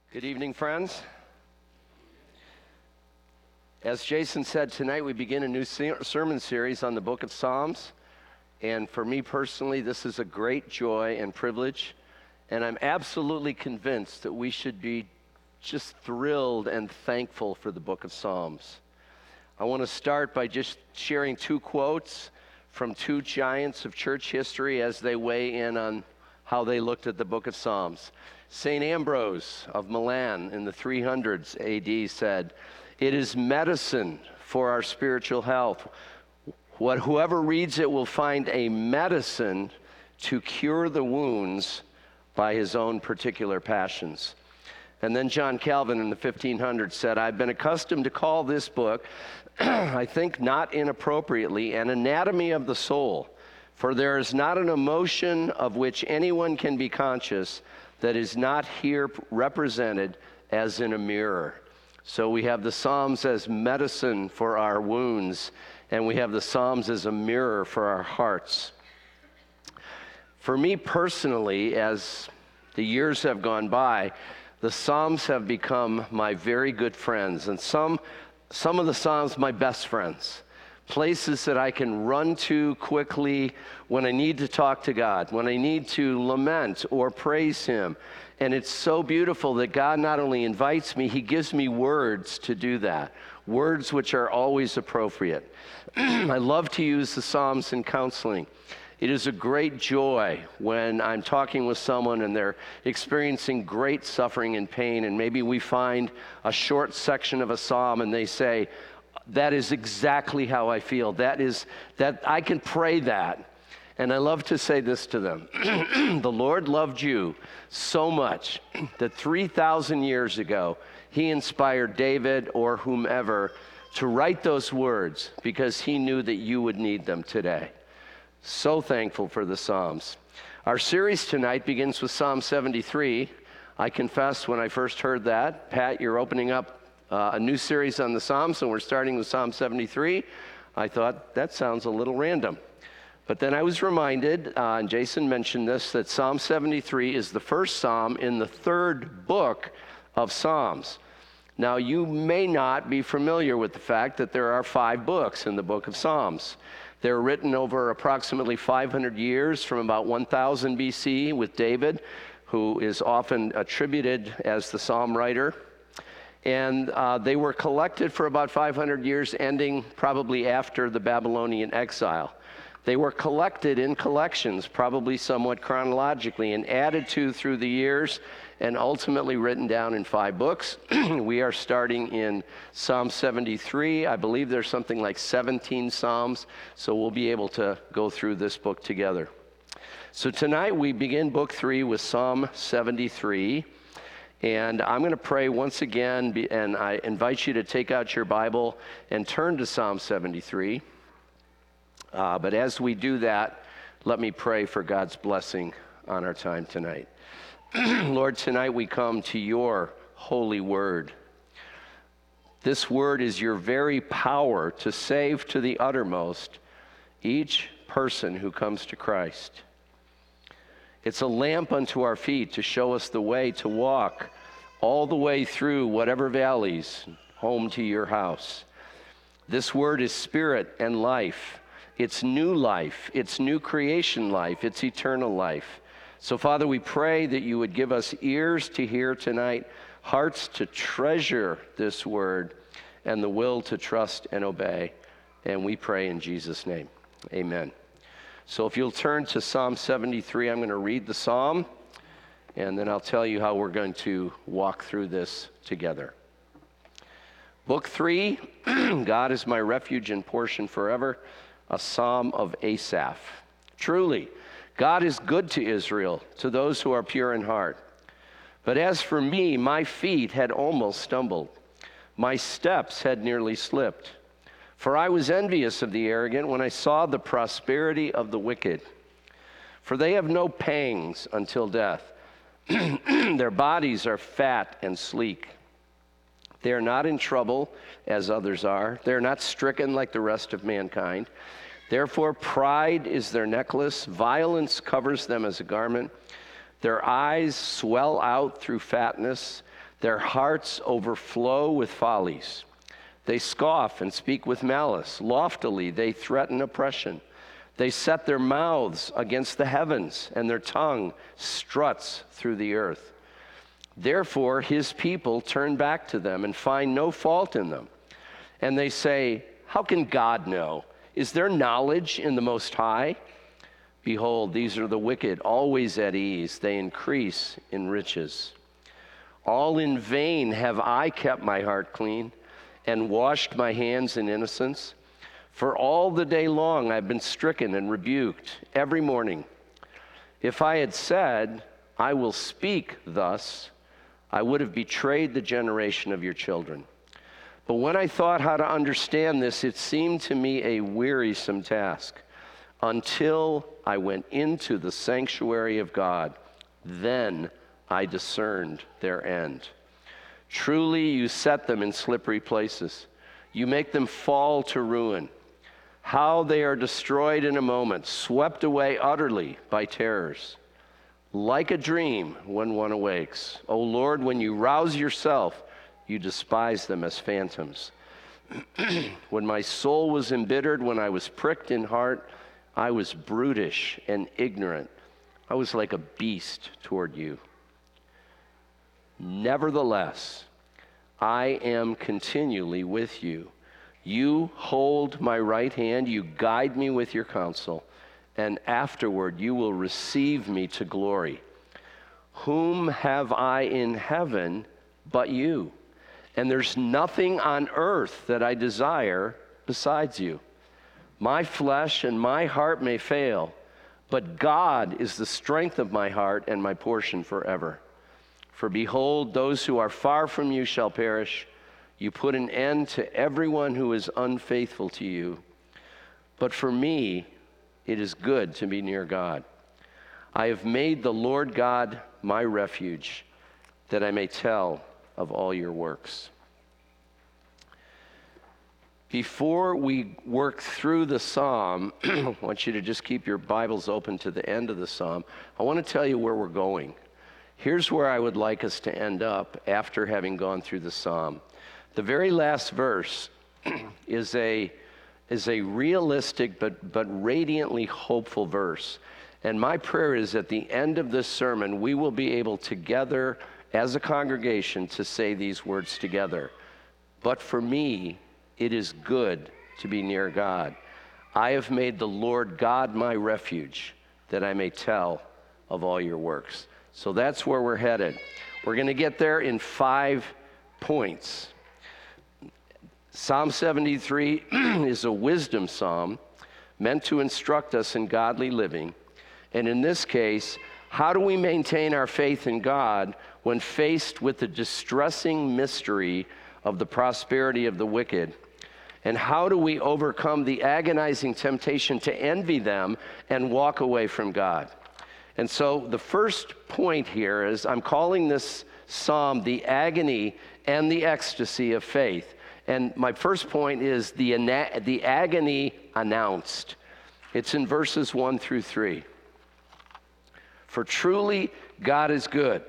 Good evening, friends. As Jason said, tonight we begin a new sermon series on the book of Psalms. And for me personally, this is a great joy and privilege. And I'm absolutely convinced that we should be just thrilled and thankful for the book of Psalms. I want to start by just sharing two quotes from two giants of church history as they weigh in on how they looked at the book of Psalms. St. Ambrose of Milan in the 300s AD said, "It is medicine for our spiritual health. Whoever reads it will find a medicine to cure the wounds by his own particular passions." And then John Calvin in the 1500s said, "I've been accustomed to call this book, I think not inappropriately, an anatomy of the soul, for there is not an emotion of which anyone can be conscious that is not here represented as in a mirror." So we have the Psalms as medicine for our wounds, and we have the Psalms as a mirror for our hearts. For me personally, as the years have gone by, the Psalms have become my very good friends, and some of the Psalms my best friends. Places that I can run to quickly when I need to talk to God, when I need to lament or praise Him. And it's so beautiful that God not only invites me, He gives me words to do that, words which are always appropriate. I love to use the Psalms in counseling. It is a great joy when I'm talking with someone and they're experiencing great suffering and pain, and maybe we find a short section of a psalm and they say, "That is exactly how I feel. That I can pray that." And I love to say this to them. The Lord loved you so much that 3,000 years ago, He inspired David or whomever to write those words because He knew that you would need them today. So thankful for the Psalms. Our series tonight begins with Psalm 73. I confess when I first heard that, Pat, you're opening up a new series on the Psalms, and we're starting with Psalm 73. I thought, that sounds a little random. But then I was reminded, and Jason mentioned this, that Psalm 73 is the first psalm in the third book of Psalms. Now, you may not be familiar with the fact that there are 5 books in the book of Psalms. They're written over approximately 500 years from about 1000 BC with David, who is often attributed as the psalm writer. And they were collected for about 500 years, ending probably after the Babylonian exile. They were collected in collections, probably somewhat chronologically, and added to through the years, and ultimately written down in 5 books. We are starting in Psalm 73. I believe there's something like 17 Psalms, so we'll be able to go through this book together. So tonight we begin book 3 with Psalm 73. And I'm going to pray once again, and I invite you to take out your Bible and turn to Psalm 73. But as we do that, let me pray for God's blessing on our time tonight. Lord, tonight we come to your holy word. This word is your very power to save to the uttermost each person who comes to Christ. It's a lamp unto our feet to show us the way to walk all the way through whatever valleys home to your house. This word is spirit and life. It's new life. It's new creation life. It's eternal life. So, Father, we pray that you would give us ears to hear tonight, hearts to treasure this word, and the will to trust and obey. And we pray in Jesus' name. Amen. So if you'll turn to Psalm 73, I'm going to read the psalm, and then I'll tell you how we're going to walk through this together. Book 3, God is my refuge and portion forever, a psalm of Asaph. Truly, God is good to Israel, to those who are pure in heart. But as for me, my feet had almost stumbled. My steps had nearly slipped. For I was envious of the arrogant when I saw the prosperity of the wicked. For they have no pangs until death. Their bodies are fat and sleek. They are not in trouble as others are. They are not stricken like the rest of mankind. Therefore, pride is their necklace. Violence covers them as a garment. Their eyes swell out through fatness. Their hearts overflow with follies. They scoff and speak with malice. Loftily they threaten oppression. They set their mouths against the heavens, and their tongue struts through the earth. Therefore his people turn back to them and find no fault in them. And they say, how can God know? Is there knowledge in the Most High? Behold, these are the wicked, always at ease. They increase in riches. All in vain have I kept my heart clean and washed my hands in innocence. For all the day long I've been stricken and rebuked every morning. If I had said, I will speak thus, I would have betrayed the generation of your children. But when I thought how to understand this, it seemed to me a wearisome task, until I went into the sanctuary of God. Then I discerned their end. Truly you set them in slippery places. You make them fall to ruin. How they are destroyed in a moment, swept away utterly by terrors. Like a dream when one awakes. O Lord, when you rouse yourself, you despise them as phantoms. When my soul was embittered, when I was pricked in heart, I was brutish and ignorant. I was like a beast toward you. Nevertheless, I am continually with you. You hold my right hand, you guide me with your counsel, and afterward you will receive me to glory. Whom have I in heaven but you? And there's nothing on earth that I desire besides you. My flesh and my heart may fail, but God is the strength of my heart and my portion forever. For behold, those who are far from you shall perish. You put an end to everyone who is unfaithful to you. But for me, it is good to be near God. I have made the Lord God my refuge, that I may tell of all your works. Before we work through the psalm, I want you to just keep your Bibles open to the end of the psalm. I want to tell you where we're going. Here's where I would like us to end up after having gone through the psalm. The very last verse is a realistic but radiantly hopeful verse. And my prayer is at the end of this sermon, we will be able together as a congregation to say these words together. But for me, it is good to be near God. I have made the Lord God my refuge, that I may tell of all your works. So that's where we're headed. We're going to get there in 5 points. Psalm 73 is a wisdom psalm meant to instruct us in godly living. And in this case, how do we maintain our faith in God when faced with the distressing mystery of the prosperity of the wicked? And how do we overcome the agonizing temptation to envy them and walk away from God? And so the first point here is I'm calling this psalm the agony and the ecstasy of faith. And my first point is the agony announced. It's in verses 1 through 3. For truly God is good.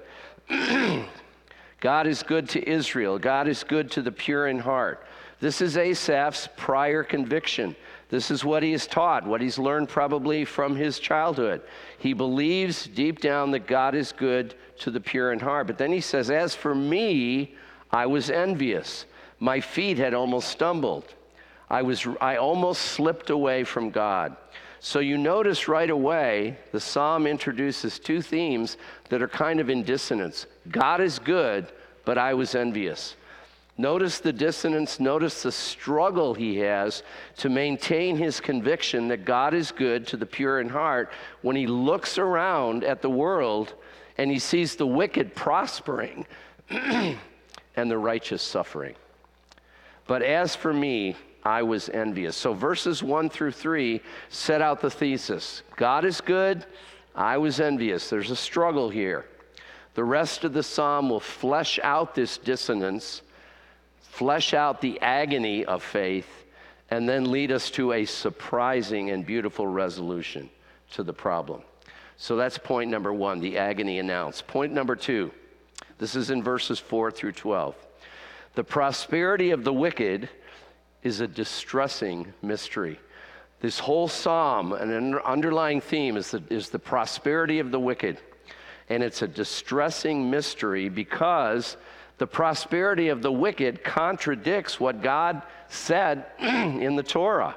God is good to Israel. God is good to the pure in heart. This is Asaph's prior conviction. This is what he is taught, what he's learned probably from his childhood. He believes deep down that God is good to the pure in heart. But then he says, as for me, I was envious. My feet had almost stumbled. I almost slipped away from God. So you notice right away, the psalm introduces 2 themes that are kind of in dissonance. God is good, but I was envious. Notice the dissonance, notice the struggle he has to maintain his conviction that God is good to the pure in heart when he looks around at the world and he sees the wicked prospering and the righteous suffering. But as for me, I was envious. So verses 1 through 3 set out the thesis. God is good, I was envious. There's a struggle here. The rest of the psalm will flesh out this dissonance, flesh out the agony of faith, and then lead us to a surprising and beautiful resolution to the problem. So that's point number 1, the agony announced. Point number 2, This is in verses 4 through 12. The prosperity of the wicked is a distressing mystery. This whole psalm, an underlying theme, is the prosperity of the wicked. And it's a distressing mystery because the prosperity of the wicked contradicts what God said in the Torah.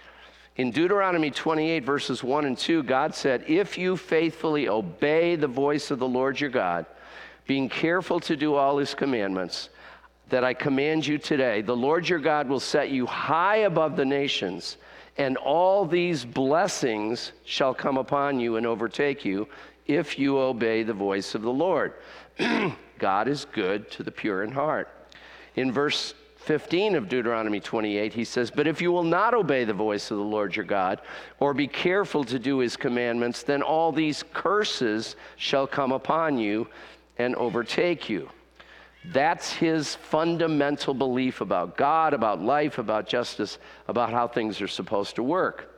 In Deuteronomy 28, verses 1 and 2, God said, "If you faithfully obey the voice of the Lord your God, being careful to do all his commandments that I command you today, the Lord your God will set you high above the nations, and all these blessings shall come upon you and overtake you if you obey the voice of the Lord." God is good to the pure in heart. In verse 15 of Deuteronomy 28, he says, "But if you will not obey the voice of the Lord your God, or be careful to do his commandments, then all these curses shall come upon you and overtake you." That's his fundamental belief about God, about life, about justice, about how things are supposed to work.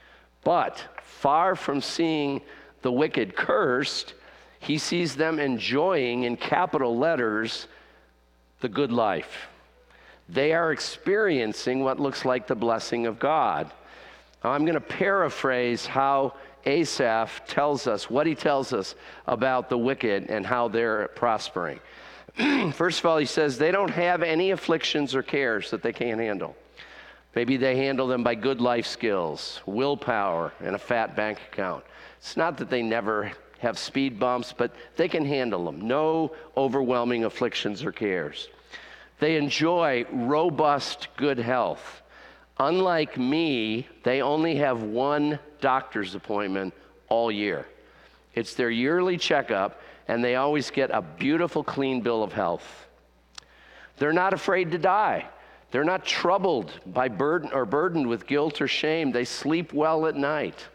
But far from seeing the wicked cursed, he sees them enjoying, in capital letters, the good life. They are experiencing what looks like the blessing of God. I'm going to paraphrase how Asaph tells us, what he tells us about the wicked and how they're prospering. First of all, he says they don't have any afflictions or cares that they can't handle. Maybe they handle them by good life skills, willpower, and a fat bank account. It's not that they never have speed bumps, but they can handle them. No overwhelming afflictions or cares. They enjoy robust good health. Unlike me, they only have one doctor's appointment all year. It's their yearly checkup, and they always get a beautiful, clean bill of health. They're not afraid to die. They're not troubled by burdened with guilt or shame. They sleep well at night.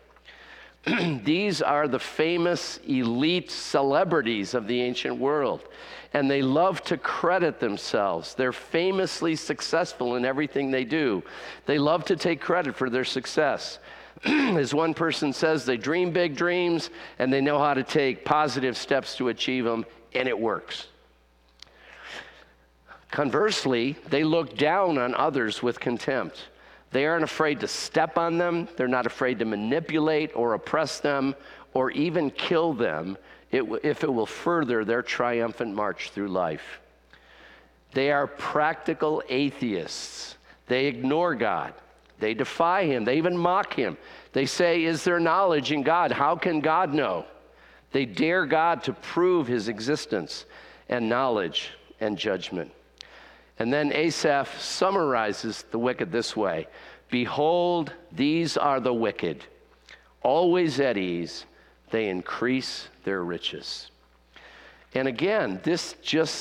These are the famous elite celebrities of the ancient world, and they love to credit themselves. They're famously successful in everything they do. They love to take credit for their success. As one person says, they dream big dreams, and they know how to take positive steps to achieve them, and it works. Conversely, they look down on others with contempt. They aren't afraid to step on them. They're not afraid to manipulate or oppress them or even kill them if it will further their triumphant march through life. They are practical atheists. They ignore God. They defy him. They even mock him. They say, "Is there knowledge in God? How can God know?" They dare God to prove his existence and knowledge and judgment. And then Asaph summarizes the wicked this way: "Behold, these are the wicked, always at ease, they increase their riches." And again, this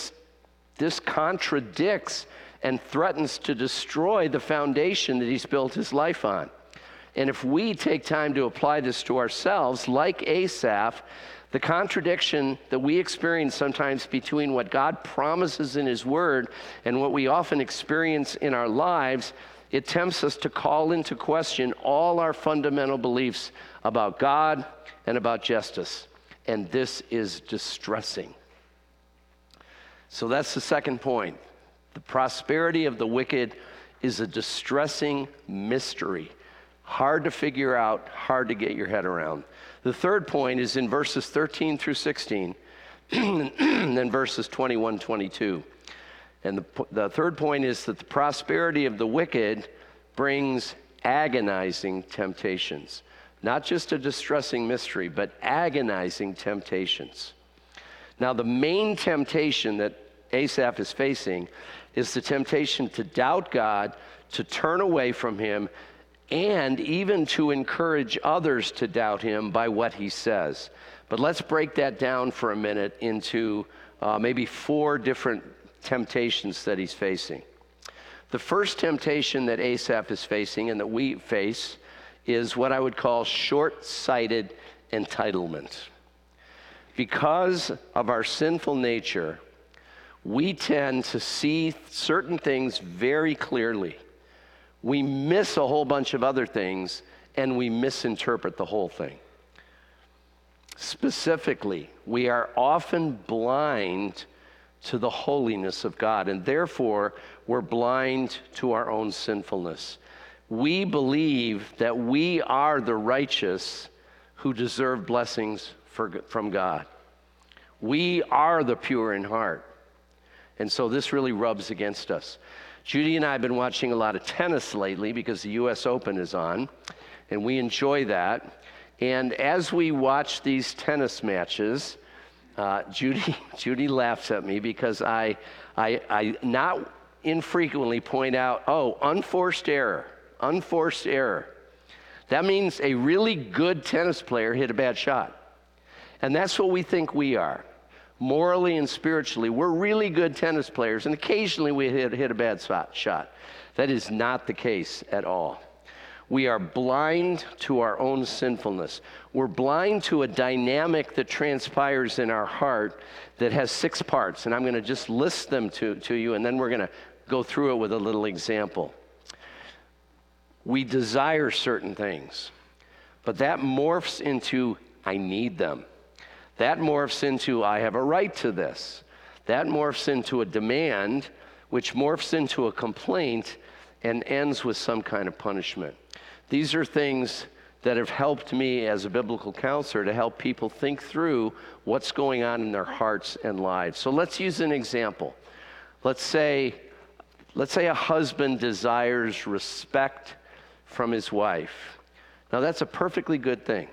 contradicts and threatens to destroy the foundation that he's built his life on. And if we take time to apply this to ourselves, like Asaph, the contradiction that we experience sometimes between what God promises in his word and what we often experience in our lives, it tempts us to call into question all our fundamental beliefs about God and about justice. And this is distressing. So that's the second point. The prosperity of the wicked is a distressing mystery. Hard to figure out, hard to get your head around. The third point is in verses 13 through 16, and then verses 21, 22. And the third point is that the prosperity of the wicked brings agonizing temptations. Not just a distressing mystery, but agonizing temptations. Now, the main temptation that Asaph is facing is the temptation to doubt God, to turn away from him, and even to encourage others to doubt him by what he says. But let's break that down for a minute into maybe 4 different temptations that he's facing. The first temptation that Asaph is facing and that we face is what I would call short-sighted entitlement. Because of our sinful nature, we tend to see certain things very clearly. We miss a whole bunch of other things, and we misinterpret the whole thing. Specifically, we are often blind to the holiness of God, and therefore we're blind to our own sinfulness. We believe that we are the righteous who deserve blessings from God. We are the pure in heart. And so this really rubs against us. Judy and I have been watching a lot of tennis lately because the U.S. Open is on, and we enjoy that. And as we watch these tennis matches, Judy laughs at me because I not infrequently point out, unforced error. That means a really good tennis player hit a bad shot. And that's what we think we are. Morally and spiritually, we're really good tennis players, and occasionally we hit a bad shot. That is not the case at all. We are blind to our own sinfulness. We're blind to a dynamic that transpires in our heart that has 6 parts, and I'm going to just list them to you, and then we're going to go through it with a little example. We desire certain things, but that morphs into, I need them. That morphs into, I have a right to this. That morphs into a demand, which morphs into a complaint and ends with some kind of punishment. These are things that have helped me as a biblical counselor to help people think through what's going on in their hearts and lives. So let's use an example. Let's say a husband desires respect from his wife. Now that's a perfectly good thing.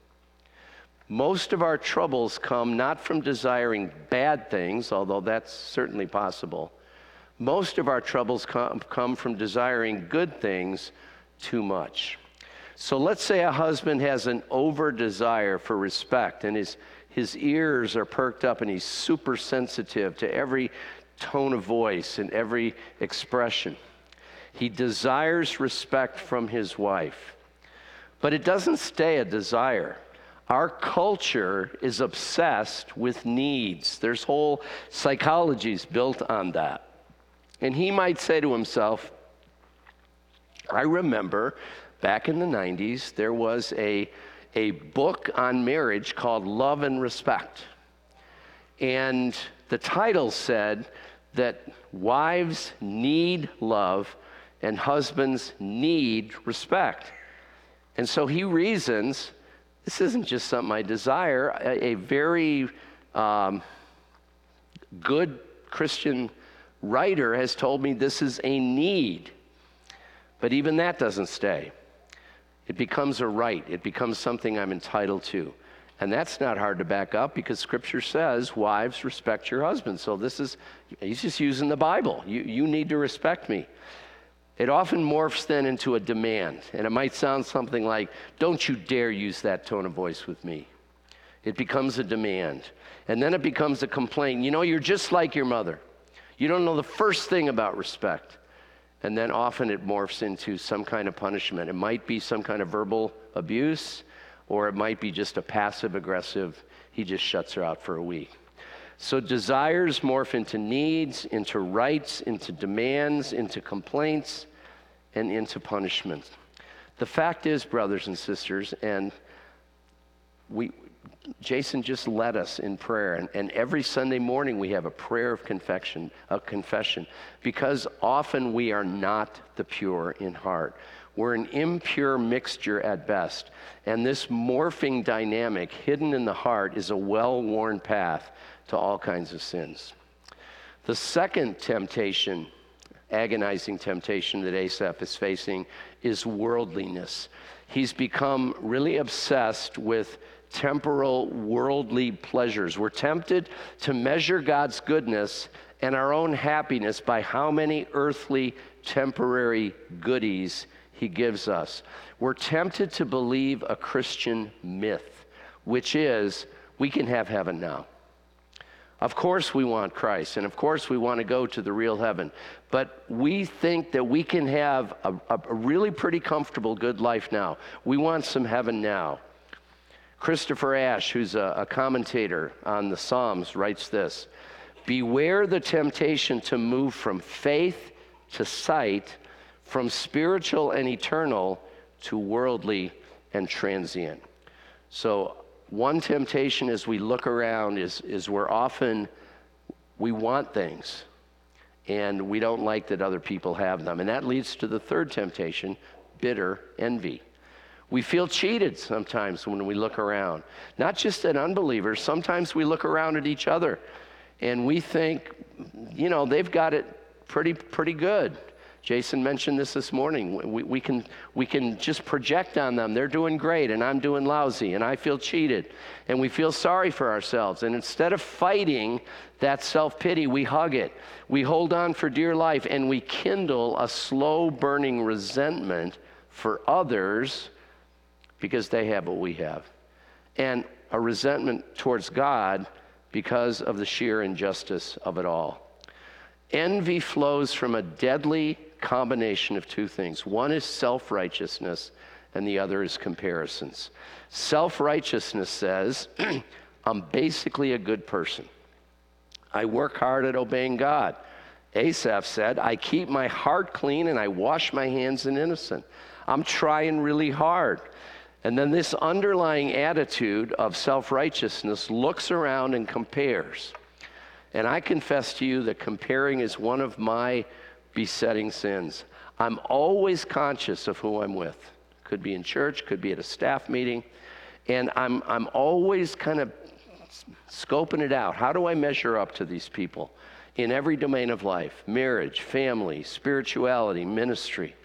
Most of our troubles come not from desiring bad things, although that's certainly possible. Most of our troubles come from desiring good things too much. So let's say a husband has an over desire for respect, and his ears are perked up, and he's super sensitive to every tone of voice and every expression. He desires respect from his wife. But it doesn't stay a desire. Our culture is obsessed with needs. There's whole psychologies built on that. And he might say to himself, I remember back in the 90s, there was a book on marriage called Love and Respect. And the title said that wives need love and husbands need respect. And so he reasons, this isn't just something I desire. A very good Christian writer has told me this is a need. But even that doesn't stay. It becomes a right. It becomes something I'm entitled to. And that's not hard to back up because Scripture says, wives, respect your husbands. So he's just using the Bible. You need to respect me. It often morphs then into a demand. And it might sound something like, don't you dare use that tone of voice with me. It becomes a demand. And then it becomes a complaint. You know, you're just like your mother. You don't know the first thing about respect. And then often it morphs into some kind of punishment. It might be some kind of verbal abuse, or it might be just a passive-aggressive, he just shuts her out for a week. So desires morph into needs, into rights, into demands, into complaints, and into punishment. The fact is, brothers and sisters, and Jason just led us in prayer, and every Sunday morning we have a prayer of confession, because often we are not the pure in heart. We're an impure mixture at best, and this morphing dynamic hidden in the heart is a well-worn path to all kinds of sins. The second temptation, agonizing temptation that Asaph is facing, is worldliness. He's become really obsessed with temporal, worldly pleasures. We're tempted to measure God's goodness and our own happiness by how many earthly, temporary goodies he gives us. We're tempted to believe a Christian myth, which is, we can have heaven now. Of course we want Christ, and of course we want to go to the real heaven, but we think that we can have a really pretty comfortable, good life now. We want some heaven now. Christopher Ash, who's a commentator on the Psalms, writes this: beware the temptation to move from faith to sight, from spiritual and eternal to worldly and transient. So one temptation as we look around is we're often We want things, and we don't like that other people have them. And that leads to the third temptation, bitter envy. We feel cheated sometimes when we look around. Not just at unbelievers, sometimes we look around at each other and we think, they've got it pretty good. Jason mentioned this morning. We can just project on them. They're doing great and I'm doing lousy and I feel cheated. And we feel sorry for ourselves. And instead of fighting that self-pity, we hug it. We hold on for dear life and we kindle a slow burning resentment for others because they have what we have. And a resentment towards God because of the sheer injustice of it all. Envy flows from a deadly combination of two things. One is self-righteousness, and the other is comparisons. Self-righteousness says, I'm basically a good person. I work hard at obeying God. Asaph said, I keep my heart clean and I wash my hands in innocence. I'm trying really hard. And then this underlying attitude of self-righteousness looks around and compares. And I confess to you that comparing is one of my besetting sins. I'm always conscious of who I'm with. Could be in church, could be at a staff meeting. And I'm always kind of scoping it out. How do I measure up to these people in every domain of life? Marriage, family, spirituality, ministry.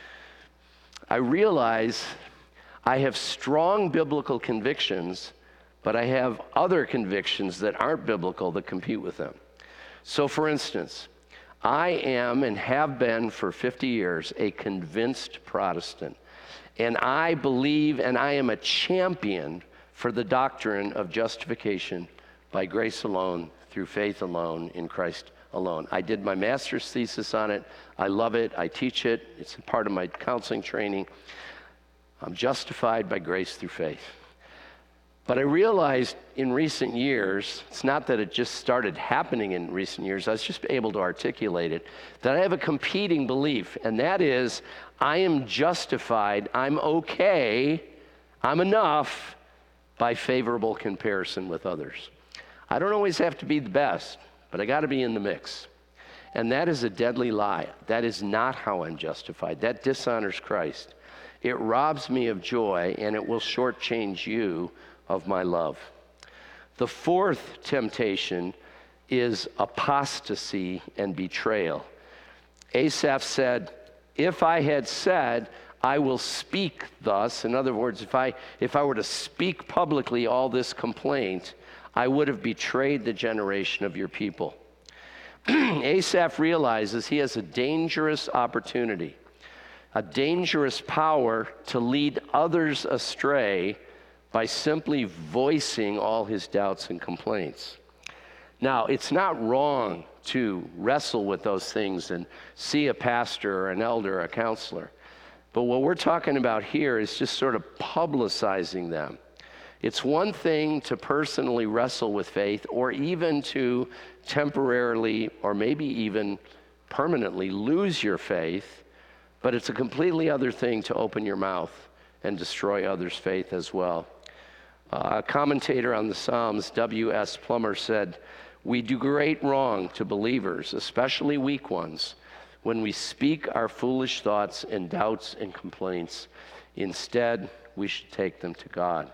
I realize I have strong biblical convictions, but I have other convictions that aren't biblical that compete with them. So for instance, I am and have been for 50 years a convinced Protestant. And I believe and I am a champion for the doctrine of justification by grace alone, through faith alone, in Christ alone. I did my master's thesis on it. I love it. I teach it. It's a part of my counseling training. I'm justified by grace through faith. But I realized in recent years, it's not that it just started happening in recent years, I was just able to articulate it, that I have a competing belief, and that is, I am justified, I'm okay, I'm enough by favorable comparison with others. I don't always have to be the best, but I got to be in the mix. And that is a deadly lie. That is not how I'm justified. That dishonors Christ. It robs me of joy, and it will shortchange you of my love. The fourth temptation is apostasy and betrayal. Asaph said, if I had said, I will speak thus, in other words, if I were to speak publicly all this complaint, I would have betrayed the generation of your people. Asaph realizes he has a dangerous opportunity, a dangerous power to lead others astray by simply voicing all his doubts and complaints. Now, it's not wrong to wrestle with those things and see a pastor or an elder or a counselor. But what we're talking about here is just sort of publicizing them. It's one thing to personally wrestle with faith or even to temporarily or maybe even permanently lose your faith, but it's a completely other thing to open your mouth and destroy others' faith as well. A commentator on the Psalms, W.S. Plummer, said, we do great wrong to believers, especially weak ones, when we speak our foolish thoughts and doubts and complaints. Instead, we should take them to God.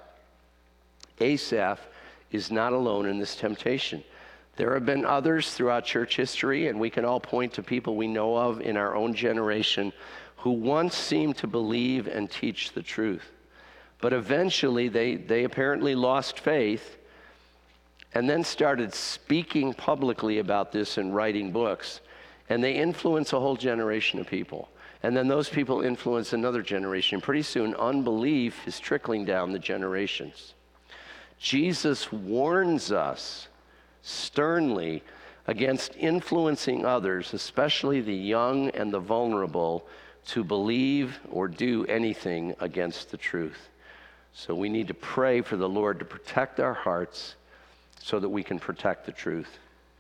Asaph is not alone in this temptation. There have been others throughout church history, and we can all point to people we know of in our own generation who once seemed to believe and teach the truth. But eventually, they apparently lost faith and then started speaking publicly about this and writing books. And they influence a whole generation of people. And then those people influence another generation. Pretty soon, unbelief is trickling down the generations. Jesus warns us sternly against influencing others, especially the young and the vulnerable, to believe or do anything against the truth. So we need to pray for the Lord to protect our hearts so that we can protect the truth.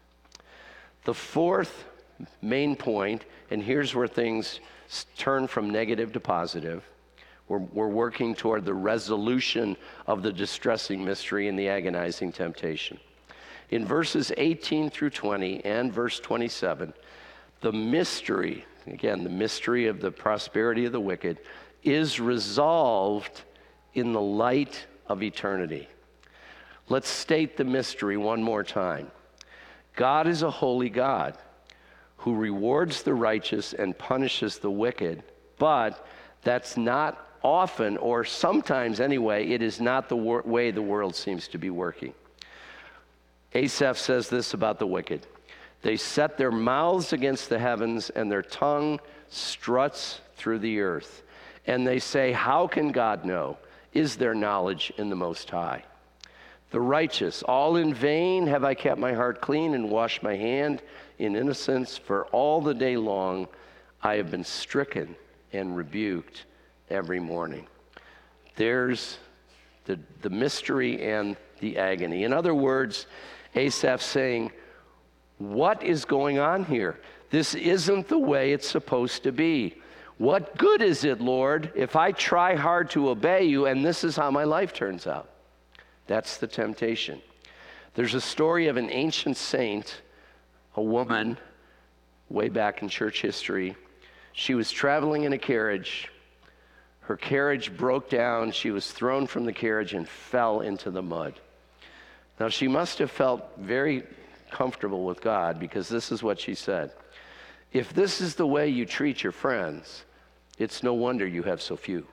The fourth main point, and here's where things turn from negative to positive. We're working toward the resolution of the distressing mystery and the agonizing temptation. In verses 18 through 20 and verse 27, the mystery, again, the mystery of the prosperity of the wicked, is resolved in the light of eternity. Let's state the mystery one more time. God is a holy God who rewards the righteous and punishes the wicked, but that's not often, or sometimes anyway, it is not the way the world seems to be working. Asaph says this about the wicked. They set their mouths against the heavens, and their tongue struts through the earth. And they say, how can God know? Is there knowledge in the Most High? The righteous, all in vain have I kept my heart clean and washed my hand in innocence, for all the day long I have been stricken and rebuked every morning. There's the mystery and the agony. In other words, Asaph saying, what is going on here? This isn't the way it's supposed to be. What good is it, Lord, if I try hard to obey you and this is how my life turns out? That's the temptation. There's a story of an ancient saint, a woman, way back in church history. She was traveling in a carriage. Her carriage broke down. She was thrown from the carriage and fell into the mud. Now, she must have felt very comfortable with God, because this is what she said. If this is the way you treat your friends, it's no wonder you have so few.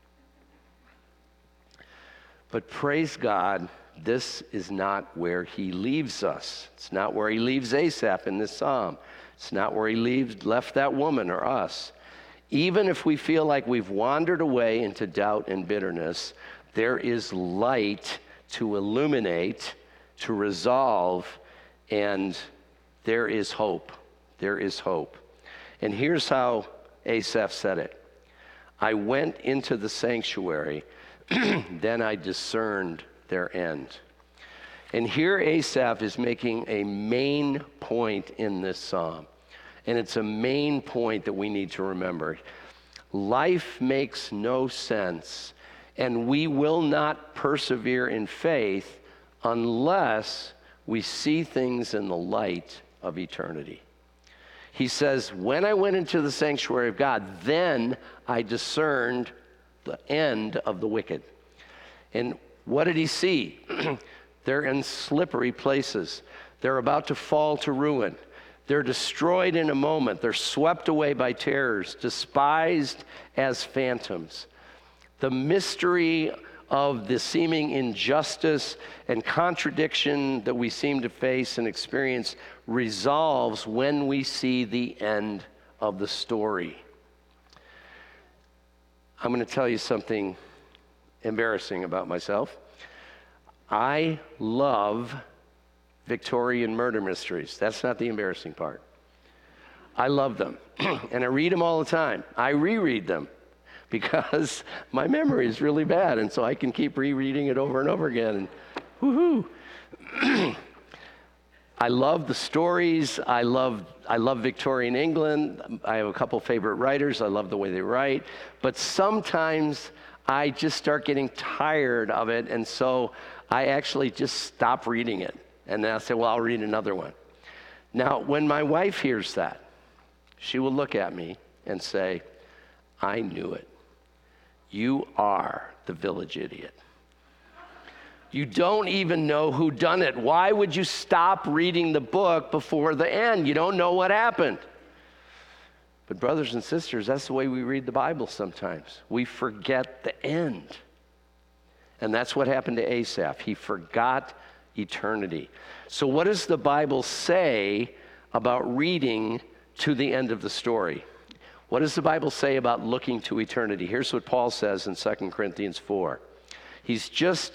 But praise God, this is not where he leaves us. It's not where he leaves Asaph in this psalm. It's not where he left that woman or us. Even if we feel like we've wandered away into doubt and bitterness, there is light to illuminate, to resolve, and there is hope. There is hope. And here's how Asaph said it. I went into the sanctuary, then I discerned their end. And here Asaph is making a main point in this psalm. And it's a main point that we need to remember. Life makes no sense, and we will not persevere in faith unless we see things in the light of eternity. He says, when I went into the sanctuary of God, then I discerned the end of the wicked. And what did he see? They're in slippery places. They're about to fall to ruin. They're destroyed in a moment. They're swept away by terrors, despised as phantoms. The mystery of the seeming injustice and contradiction that we seem to face and experience resolves when we see the end of the story. I'm going to tell you something embarrassing about myself. I love Victorian murder mysteries. That's not the embarrassing part. I love them, and I read them all the time. I reread them because my memory is really bad, and so I can keep rereading it over and over again, and woohoo. I love the stories. I love Victorian England. I have a couple favorite writers. I love the way they write. But sometimes I just start getting tired of it, and so I actually just stop reading it. And then I'll say, well, I'll read another one. Now, when my wife hears that, she will look at me and say, I knew it. You are the village idiot. You don't even know who done it. Why would you stop reading the book before the end? You don't know what happened. But brothers and sisters, that's the way we read the Bible sometimes. We forget the end. And that's what happened to Asaph. He forgot eternity. So what does the Bible say about reading to the end of the story? What does the Bible say about looking to eternity? Here's what Paul says in 2 Corinthians 4. He's just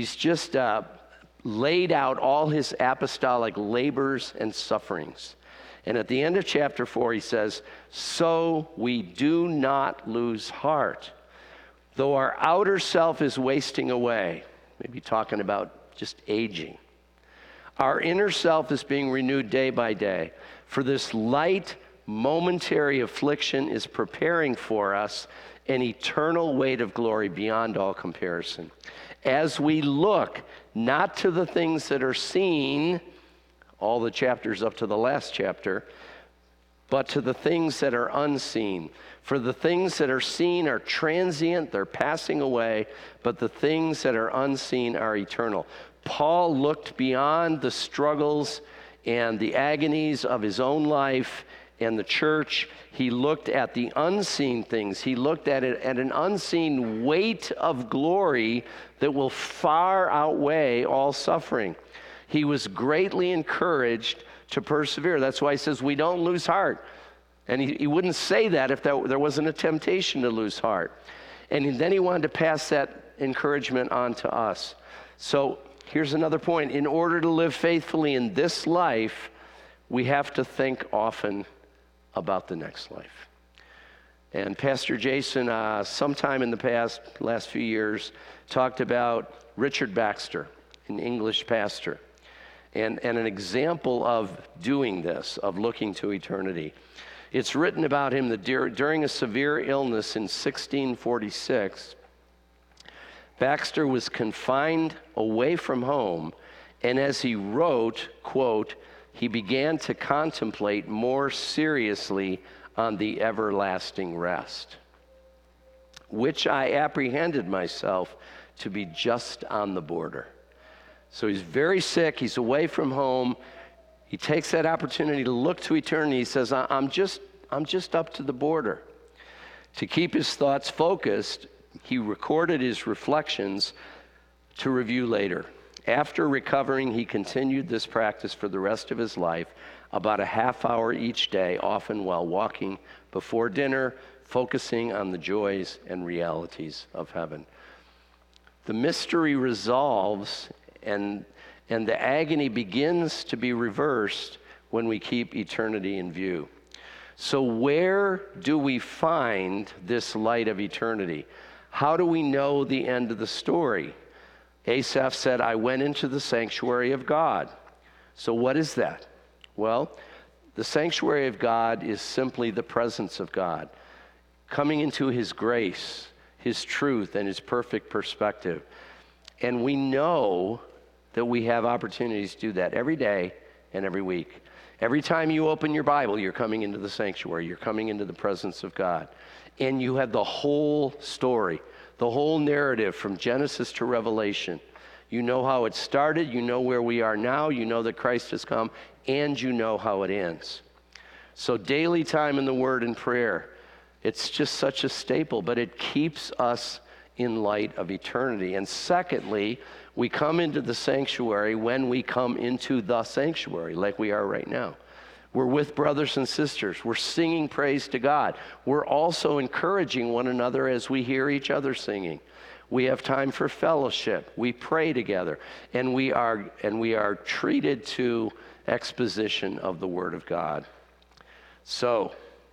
laid out all his apostolic labors and sufferings. And at the end of chapter 4, he says, so we do not lose heart. Though our outer self is wasting away, maybe talking about just aging, our inner self is being renewed day by day. For this light, momentary affliction is preparing for us an eternal weight of glory beyond all comparison. as we look not to the things that are seen, all the chapters up to the last chapter, but to the things that are unseen. For the things that are seen are transient, they're passing away, but the things that are unseen are eternal. Paul looked beyond the struggles and the agonies of his own life and the church. He looked at the unseen things. He looked at it at an unseen weight of glory that will far outweigh all suffering. He was greatly encouraged to persevere. That's why he says we don't lose heart. And he wouldn't say that if there wasn't a temptation to lose heart. And then he wanted to pass that encouragement on to us. So here's another point. In order to live faithfully in this life, we have to think often about the next life. And Pastor Jason, sometime in the last few years, talked about Richard Baxter, an English pastor, and an example of doing this, of looking to eternity. It's written about him that during a severe illness in 1646, Baxter was confined away from home, and as he wrote, quote, he began to contemplate more seriously on the everlasting rest, which I apprehended myself to be just on the border. So he's very sick, he's away from home. He takes that opportunity to look to eternity. He says, I'm just up to the border. To keep his thoughts focused, he recorded his reflections to review later. After recovering, he continued this practice for the rest of his life, about a half hour each day, often while walking before dinner, focusing on the joys and realities of heaven. The mystery resolves and the agony begins to be reversed when we keep eternity in view. So where do we find this light of eternity? How do we know the end of the story? Asaph said, I went into the sanctuary of God. So what is that? Well, the sanctuary of God is simply the presence of God, coming into his grace, his truth, and his perfect perspective. And we know that we have opportunities to do that every day and every week. Every time you open your Bible, you're coming into the sanctuary. You're coming into the presence of God. And you have the whole story, the whole narrative from Genesis to Revelation. You know how it started. You know where we are now. You know that Christ has come. And you know how it ends. So daily time in the Word and prayer, it's just such a staple, but it keeps us in light of eternity. And secondly, we come into the sanctuary when we come into the sanctuary, like we are right now. We're with brothers and sisters. We're singing praise to God. We're also encouraging one another as we hear each other singing. We have time for fellowship. We pray together. And we are treated to exposition of the Word of God. So,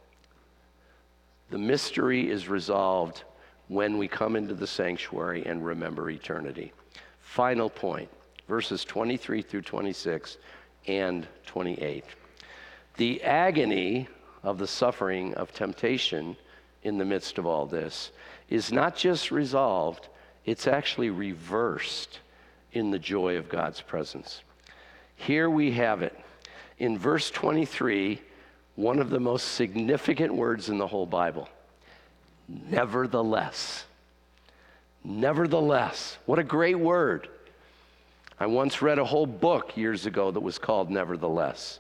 the mystery is resolved when we come into the sanctuary and remember eternity. Final point, verses 23 through 26 and 28. The agony of the suffering of temptation in the midst of all this is not just resolved, it's actually reversed in the joy of God's presence. Here we have it. In verse 23, one of the most significant words in the whole Bible. Nevertheless. Nevertheless. What a great word. I once read a whole book years ago that was called Nevertheless.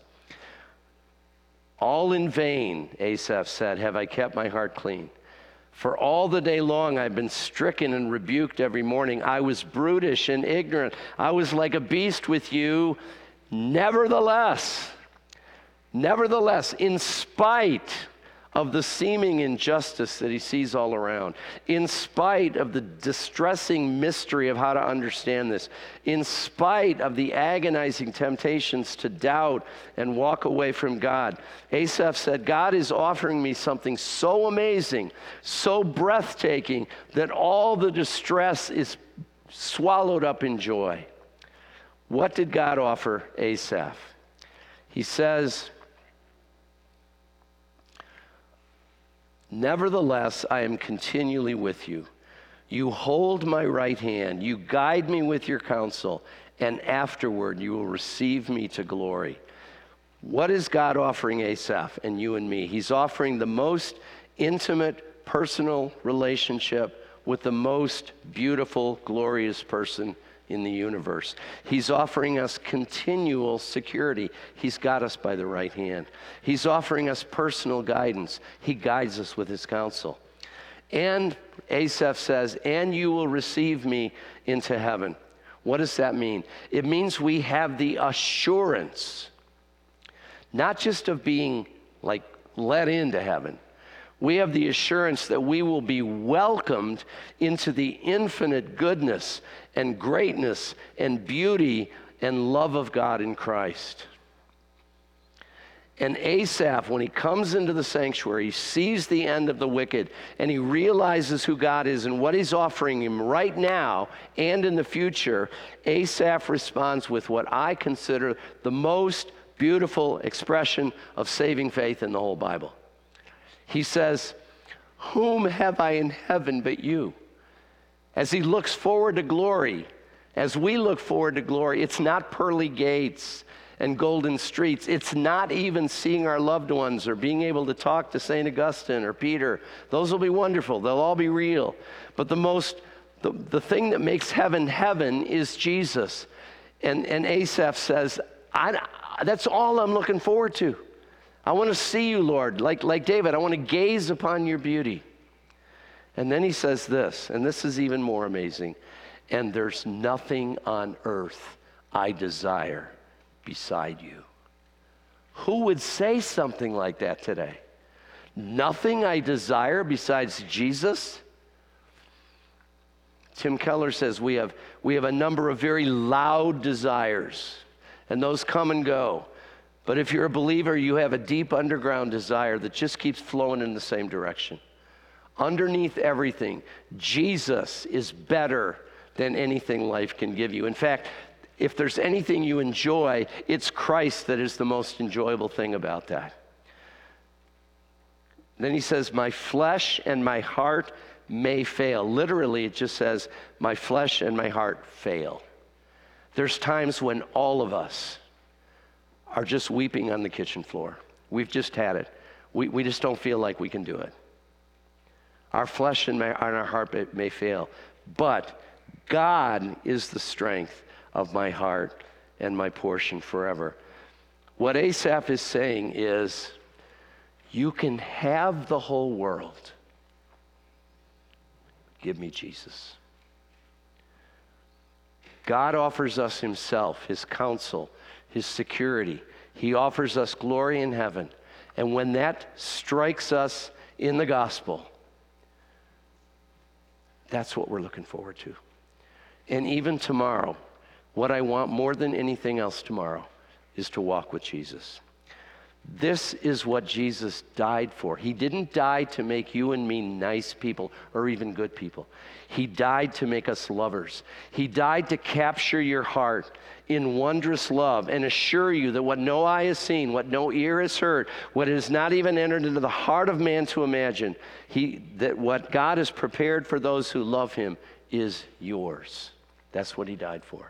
All in vain, Asaph said, have I kept my heart clean. For all the day long I've been stricken and rebuked every morning. I was brutish and ignorant. I was like a beast with you. Nevertheless, in spite of the seeming injustice that he sees all around, in spite of the distressing mystery of how to understand this, in spite of the agonizing temptations to doubt and walk away from God, Asaph said, God is offering me something so amazing, so breathtaking, that all the distress is swallowed up in joy. What did God offer Asaph? He says, nevertheless, I am continually with you. You hold my right hand. You guide me with your counsel, and afterward you will receive me to glory. What is God offering Asaph and you and me? He's offering the most intimate, personal relationship with the most beautiful, glorious person in the universe. He's offering us continual security. He's got us by the right hand. He's offering us personal guidance. He guides us with his counsel. And Asaph says, and you will receive me into heaven. What does that mean? It means we have the assurance, not just of being like let into heaven. We have the assurance that we will be welcomed into the infinite goodness and greatness and beauty and love of God in Christ. And Asaph, when he comes into the sanctuary, he sees the end of the wicked, and he realizes who God is and what he's offering him right now and in the future. Asaph responds with what I consider the most beautiful expression of saving faith in the whole Bible. He says, whom have I in heaven but you? As he looks forward to glory, as we look forward to glory, it's not pearly gates and golden streets. It's not even seeing our loved ones or being able to talk to St. Augustine or Peter. Those will be wonderful. They'll all be real. But the thing that makes heaven heaven is Jesus. And Asaph says, that's all I'm looking forward to. I want to see you, Lord. Like David, I want to gaze upon your beauty. And then he says this, and this is even more amazing. And there's nothing on earth I desire beside you. Who would say something like that today? Nothing I desire besides Jesus? Tim Keller says we have a number of very loud desires, and those come and go. But if you're a believer, you have a deep underground desire that just keeps flowing in the same direction. Underneath everything, Jesus is better than anything life can give you. In fact, if there's anything you enjoy, it's Christ that is the most enjoyable thing about that. Then he says, my flesh and my heart may fail. Literally, it just says, my flesh and my heart fail. There's times when all of us are just weeping on the kitchen floor. We've just had it. We just don't feel like we can do it. Our flesh and our heart may fail, but God is the strength of my heart and my portion forever. What Asaph is saying is, you can have the whole world. Give me Jesus. God offers us himself, his counsel, his security. He offers us glory in heaven. And when that strikes us in the gospel, that's what we're looking forward to. And even tomorrow, what I want more than anything else tomorrow is to walk with Jesus. This is what Jesus died for. He didn't die to make you and me nice people or even good people. He died to make us lovers. He died to capture your heart in wondrous love and assure you that what no eye has seen, what no ear has heard, what has not even entered into the heart of man to imagine, that what God has prepared for those who love him is yours. That's what he died for.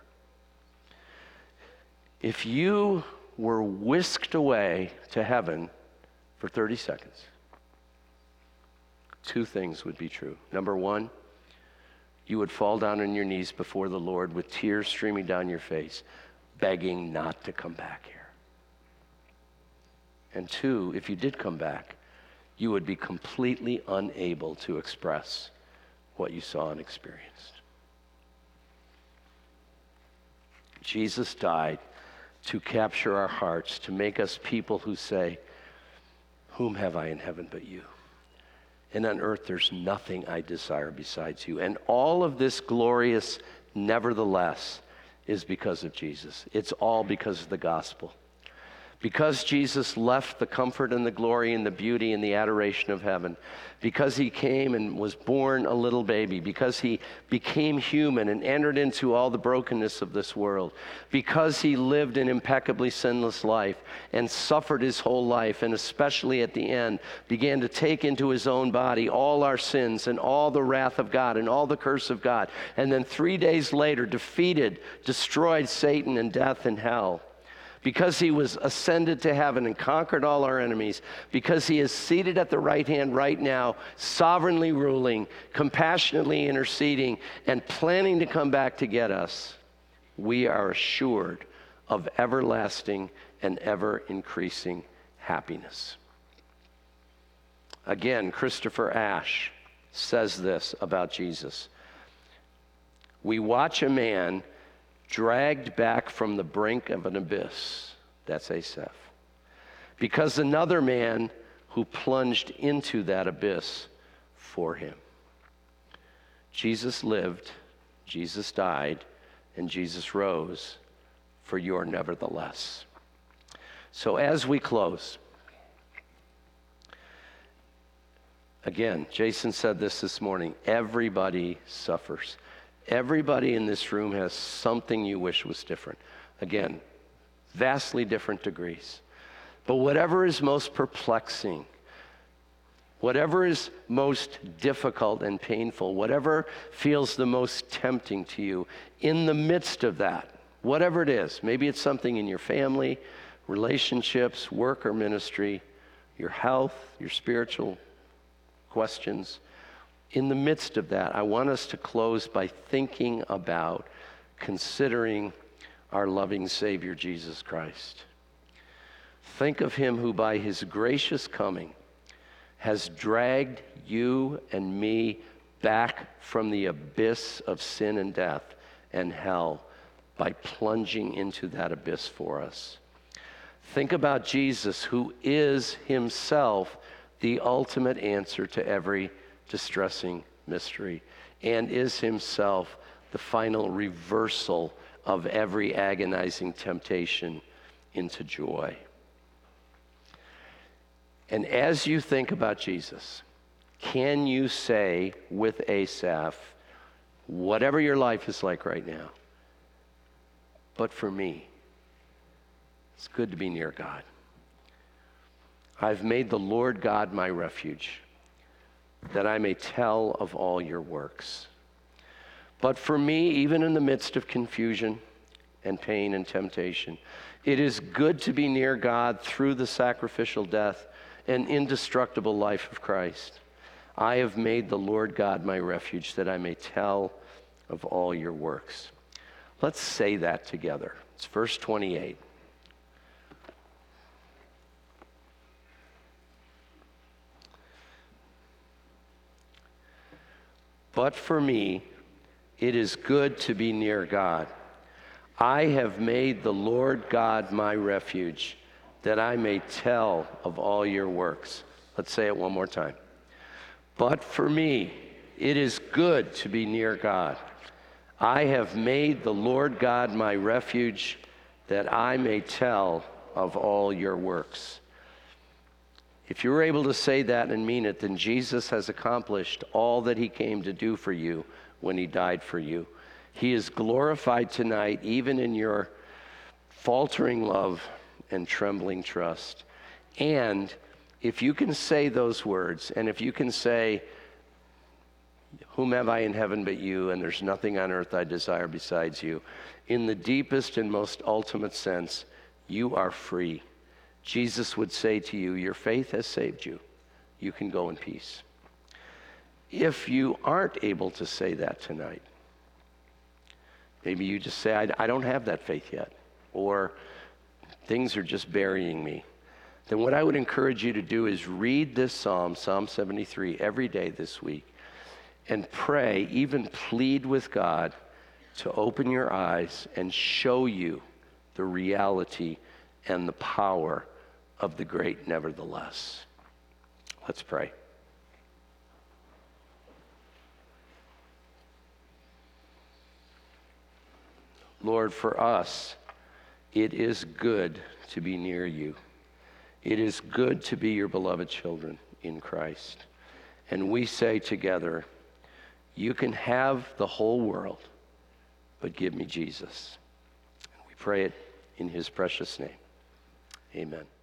If you were whisked away to heaven for 30 seconds, two things would be true. Number one, you would fall down on your knees before the Lord with tears streaming down your face, begging not to come back here. And two, if you did come back, you would be completely unable to express what you saw and experienced. Jesus died to capture our hearts, to make us people who say, whom have I in heaven but you? And on earth there's nothing I desire besides you. And all of this glorious nevertheless is because of Jesus. It's all because of the gospel. Because Jesus left the comfort and the glory and the beauty and the adoration of heaven, because he came and was born a little baby, because he became human and entered into all the brokenness of this world, because he lived an impeccably sinless life and suffered his whole life, and especially at the end began to take into his own body all our sins and all the wrath of God and all the curse of God, and then 3 days later defeated, destroyed Satan and death and hell. Because he was ascended to heaven and conquered all our enemies, because he is seated at the right hand right now, sovereignly ruling, compassionately interceding, and planning to come back to get us, we are assured of everlasting and ever-increasing happiness. Again, Christopher Ash says this about Jesus. We watch a man dragged back from the brink of an abyss. That's Asaph. Because another man who plunged into that abyss for him. Jesus lived, Jesus died, and Jesus rose for your nevertheless. So as we close, again, Jason said this morning, everybody suffers. Everybody in this room has something you wish was different. Again, vastly different degrees. But whatever is most perplexing, whatever is most difficult and painful, whatever feels the most tempting to you, in the midst of that, whatever it is, maybe it's something in your family, relationships, work or ministry, your health, your spiritual questions, in the midst of that, I want us to close by thinking about, considering our loving Savior, Jesus Christ. Think of him who by his gracious coming has dragged you and me back from the abyss of sin and death and hell by plunging into that abyss for us. Think about Jesus, who is himself the ultimate answer to every distressing mystery, and is himself the final reversal of every agonizing temptation into joy. And as you think about Jesus, can you say with Asaph, whatever your life is like right now, but for me, it's good to be near God. I've made the Lord God my refuge, that I may tell of all your works. But for me, even in the midst of confusion and pain and temptation, it is good to be near God through the sacrificial death and indestructible life of Christ. I have made the Lord God my refuge, that I may tell of all your works. Let's say that together. It's verse 28. But for me, it is good to be near God. I have made the Lord God my refuge, that I may tell of all your works. Let's say it one more time. But for me, it is good to be near God. I have made the Lord God my refuge, that I may tell of all your works. If you're able to say that and mean it, then Jesus has accomplished all that he came to do for you when he died for you. He is glorified tonight, even in your faltering love and trembling trust. And if you can say those words, and if you can say, whom have I in heaven but you, and there's nothing on earth I desire besides you, in the deepest and most ultimate sense, you are free. Jesus would say to you, your faith has saved you. You can go in peace. If you aren't able to say that tonight, maybe you just say, I don't have that faith yet, or things are just burying me. Then what I would encourage you to do is read this Psalm 73, every day this week, and pray, even plead with God to open your eyes and show you the reality and the power of the great nevertheless. Let's pray. Lord, for us, It is good to be near you. It is good to be your beloved children in Christ. And we say together, you can have the whole world, but give me Jesus. And we pray it in his precious name. Amen.